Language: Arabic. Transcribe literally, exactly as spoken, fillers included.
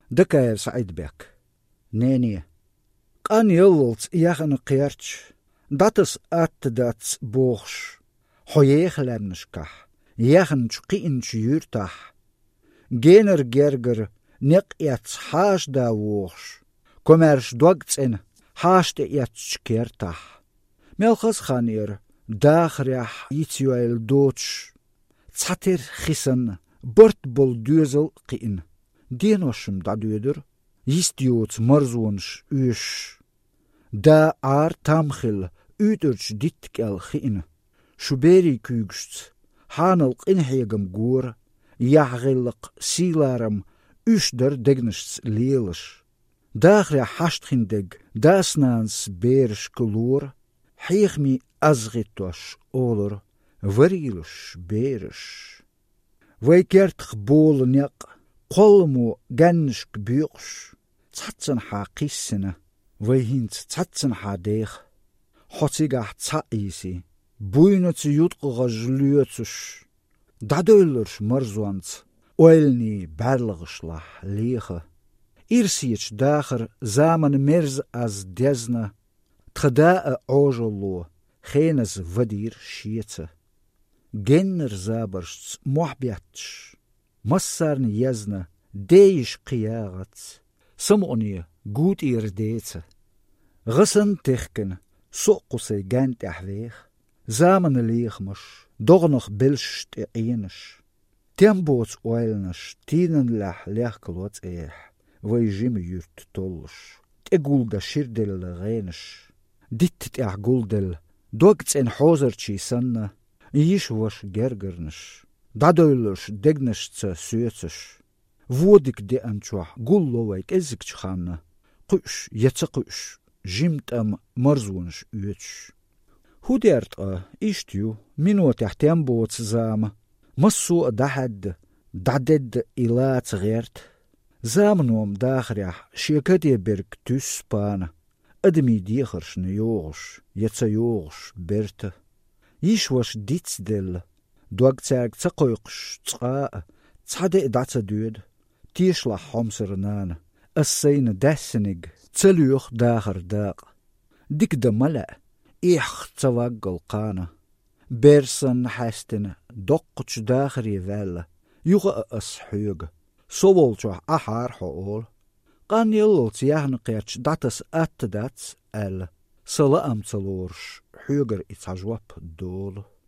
دكاير سعيد بك نيني قان يللت يخن قيرتش داتس اتداتس بوخش حويخ لنشكح يخن شقينش يرتاح جينر جرجر نقيت حاش دا ووخش كومرش دوغتس ان حاش تيتش كيرتاح ملخص خانير داخريح يتيوال دوتش تساتر خسن برت بول دوزل قين دينوشم دا دودر يستيوت مرزونش اوش دا آر تامخل اوترش ديتكال خين شبيري كوغشت حانل قنحيغم غور يحغلق سيلارم اوشدر دگنشت ليلش داخريا حاشتخين دگ داسنانس بيرش كلور حيخمي أزغيتوش أولر وريلش بيرش ويكيرتخ بول نيق قلمو جنشك بيقش تاتسن حاقيسنا ويهينت تاتسن حاديخ حوتيغا تايسي بوينت يوتقغ جليوتش دادولرش مرزوانت اويلني بارلغشلح ليخه إرسيتش داخر زامن مرز از ديزنا تخداء عوجلو خينز ودير شيته جنر زابرش محبيتش مصارن يزنا ديش قياغت سمعني قوت إرديته غسن تخكن سوقسي جانت أحويخ زامن ليخمش دغنخ بلش تقينش تيمبوت اويلنش تينن لح ليخكلوت إيح ويجيم يرت طولش تقولغا شيردل غينش ديت تقع قولدل دوغتس ان حوزرتشي سنة يشوش جرجرنش دادولش دگنش تسا سيوتش وودك دي انچوح قولو ويك ازكش خانة قوش يتقوش جيمت ام مرزونش اوتش هو ديرت اه إشتيو منو تحتيم بوت زام مصو دحد دعدد إلات غيرت زامنوم داخريح شيكتي برك تسبان أدمي ديخرش نيوغش يتسيوغش برت يشوش ديتس دل دوغتاك تقويقش تقاء تصدق داتا دود تيشلح حمسرنان السين داسنج تليوخ داخر داق ديك دملا إيخ تواقل قانا بيرسن حاستن دقش داخري فال يغا أسحيوغ سوولتوح أحار حقول قان يللت يهن قيرتش داتس أتداتس أل سلا أمتلورش حيوغر إتعجواب دول